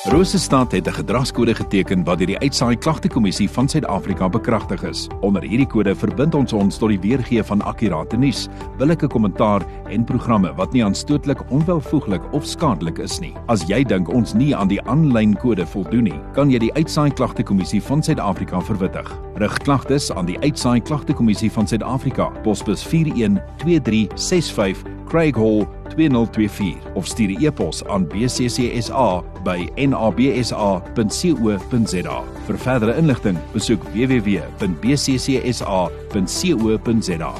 Rosestad het 'n gedragskode geteken wat deur die Uitsaai Klagtekommissie van Suid-Afrika bekragtig is. Onder hierdie kode verbind ons tot die weergee van akkurate nuus, billike kommentaar en programme wat nie aanstootlik, onwelvoeglik of skadelik is nie. As jy dink ons nie aan die aanlyn kode voldoen nie, kan jy die Uitsaai Klagtekommissie van Suid-Afrika verwittig. Rig klagtes aan die Uitsaai Klagtekommissie van Suid-Afrika, posbus 412365 Craig Hall 2024 of stuur 'n e-pos aan bccsa@nabsa.co.za. Vir verdere inligting, besoek www.bccsa.co.za.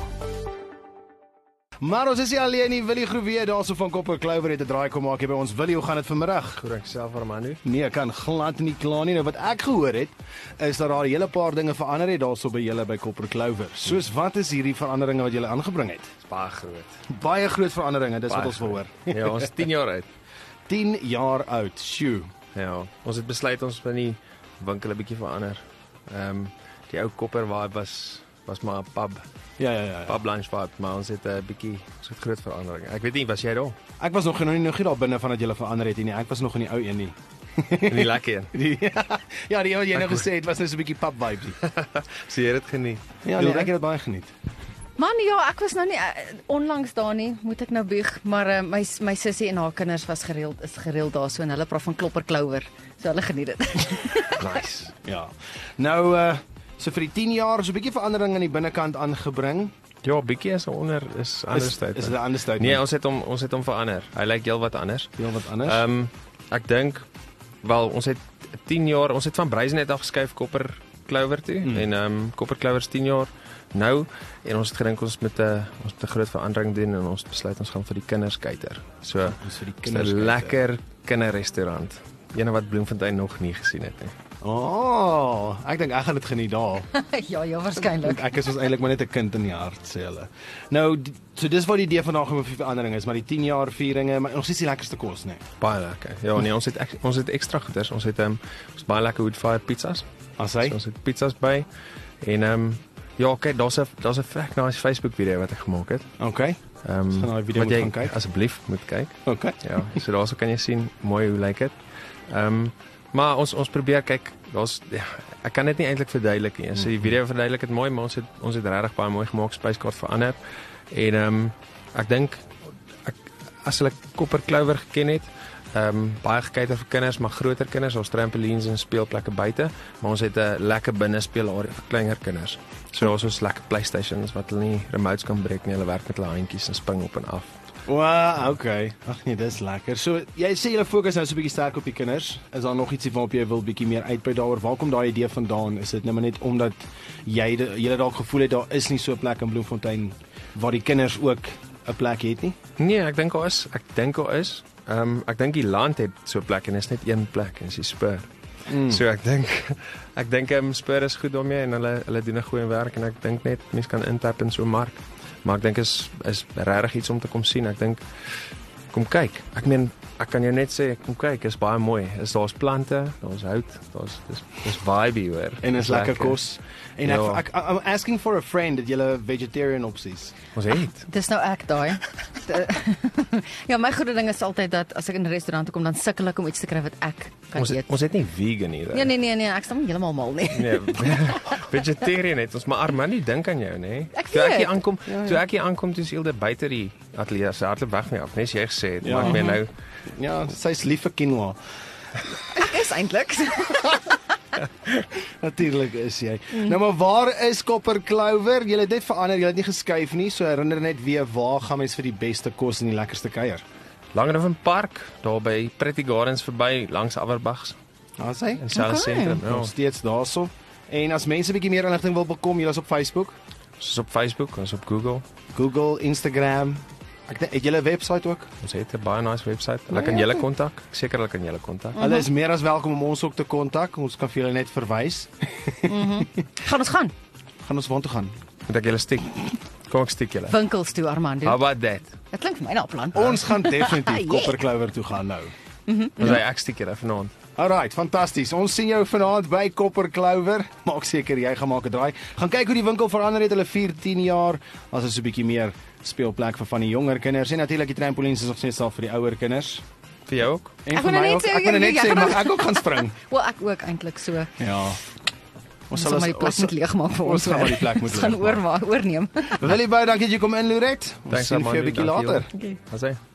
Maar ons is nie alleen nie, Willie Groewe daarso van Kopper Kluiwer het 'n draai kom maak hier by ons. Willie, hoe gaan dit vanmiddag? Goed, ek self Armando. Nee, ek kan glad nie kla nie. Nou wat ek gehoor het, is dat daar 'n hele paar dinge verander het daarso by julle by Kopper Kluiwer. Soos wat is hierdie veranderinge wat julle aangebring het? Baie groot. Baie groot veranderinge, dis Baie wat ons wil hoor. Ja, ons is 10 jaar oud. 10 jaar oud. Sjoe. Ja, ons het besluit ons wil die winkel 'n bietjie verander. Die ou Kopper vibe was maar 'n pub. Ja. Pub lunch vibe, maar ons het 'n bietjie groot verandering. Ek weet nie, was jy daar? Ek was nog nie daar binne van dat julle verander het nie. Ek was nog in die ou een nie. Nie lekker een. Ja, die wat jy nou gesê het was net so 'n bietjie pub vibe. Sien jy dit geniet? Ja, nee, ek het dit baie geniet. Man, ja, ek was nou nie onlangs daar nie, moet ek nou bieg, maar my sussie en haar kinders is gereeld daar so en hulle praat van Klopper Kluiwer. So hulle geniet dit. Nice. Ja. Nou so vir die 10 jaar so 'n bietjie verandering aan die binnekant aangebring. Ja, bietjie is onder is anders tyd. Is dit 'n ander tyd? Nee, ons het hom verander. Hy lyk heelwat anders. Heelwat anders. Ek dink wel ons het 10 jaar, ons het van Bruisnet af geskuif Kopper Kluiwer toe en Kopper Kluiwer is 10 jaar nou en ons het gedink ons moet 'n groot verandering doen en ons besluit ons gaan vir die kinders kuiter. So vir die kinders 'n lekker kinderrestaurant. Ene wat Bloemfontein nog nie gesien het nie. Oh, ek dink ek gaan dit geniet daar. Ja, waarskynlik. Ek is eintlik maar net 'n kind in die hart, sê hulle. Nou, so dis wat die idee van daai verandering is, maar die 10 jaar vieringe, maar ons is die lekkerste kos, nee. Baie lekker. Ja, nee, ons het ekstra goeders. Ons het baie lekker wood fire pizzas. As hy? So, ons het pizzas by en ja, kyk, daar's 'n vrek nice Facebook video wat ek gemaak het. Okay. Gaan daai video moet gaan kyk. Asseblief moet kyk. Okay. Ja, so daarso kan jy sien mooi hoe lyk dit. Maar ons probeer kyk, ek kan dit nie eintlik verduidelik nie. So die video verduidelik dit mooi, maar ons het regtig baie mooi gemaak, spyskaart verander. En ek dink as hulle Kopper Kluiwer geken het, baie gekuiter vir kinders, maar groter kinders, ons trampolines en speelplekke buite, maar ons het 'n lekker binnespeelarea vir kleiner kinders. So daar's ons lekker PlayStations wat hulle nie remotes kan breek nie, hulle werk met hulle handjies en spring op en af. Wow, okay. Ag nee, dis lekker. So jy sê julle fokus nou so 'n bietjie sterk op die kinders. Is daar nog ietsie waarop jy wil bietjie meer uitbrei daaroor? Waar kom daai idee vandaan? Is dit nou maar net omdat jy dalk gevoel het daar is nie so 'n plek in Bloemfontein waar die kinders ook 'n plek het nie? Nee, ek dink daar is. Ek dink die land het so 'n plek en is net een plek en dis die Spur. So ek dink Spur is goed daarmee en hulle doen 'n goeie werk en ek dink net mense kan intap in so 'n mark. Maar ek dink is regtig iets om te kom sien. Ek dink kom kyk. Ek meen ek kan jou net sê kom kyk, is baie mooi. Daar's plante, daar's hout, dis vibe hoor. En is lekker kos. En I'm asking for a friend dat julle vegetarian opsies. Ons het. Dis nou ek daai. Ja, my groot ding is altyd dat as ek in 'n restaurant kom dan sukkel ek om iets te kry wat ek kan eet. Ons het nie vegan nie. Nee, ek staan heeltemal mal nie. Nee, vegetarian het ons, maar Armando dink aan jou, nê? Toe ek hier aankom, toe is Hilde buite die ateljee, sy hardloop weg my af, nes jy gesê het, maar ek meen nou. Ja, sy's lief vir quinoa. Ek is eintlik. Natuurlik is jy. Nou maar waar is Kopper Kluiwer? Julle het net verander, julle het nie geskuif nie, so herinner net weer waar gaan mens vir die beste kos en die lekkerste kuier? Langehoven Park, daar by Pretty Gardens verby langs Averbachs. Daar sê? In South Sentrum. Nog steeds daarso. En as mense 'n bietjie meer inligting wil bekom, julle is op Facebook? Ons is op Facebook, ons is op Google, Instagram. Het julle 'n webwerf ook? Ons het 'n baie nice webwerf. Hulle kan julle kontak. Seker hulle kan julle kontak. Hulle is meer as welkom om ons ook te kontak. Ons kan vir julle net verwys. Gaan ons waar toe gaan? Moet ek julle stiek? Kom ek stiek julle. Winkels toe, Armando. How about that? Dit klink vir my na 'n plan. Ons gaan definitief Kopper Kluiwer toe gaan nou. Ons hy ek stiek julle vanaand. Alright, fantasties. Ons sien jou vanaand by Kopper Kluiwer. Maak seker jy gaan maak 'n draai. Gaan kyk hoe die winkel verander het. Hulle 4-10 jaar. As is so 'n bietjie meer speelplek vir van die jonger kinders en natuurlik die trampolines is nog steeds daar vir die ouer kinders. Vir jou ook. En Ek vir wou my net ook. sê, Ek wou net jy sê gaan mag ek ook gaan spring. Wel ek ook eintlik so. Ja. Ons sal maar die plek moet leegmaak vir ons ons. gaan maar die plek moet Ons gaan leegmaak. oorneem. Willie baie dankie dat jy kom in Lorette. Ons Thanks, sien vir jou 'n Armando, bietjie dankie later. Okay. Wat sê?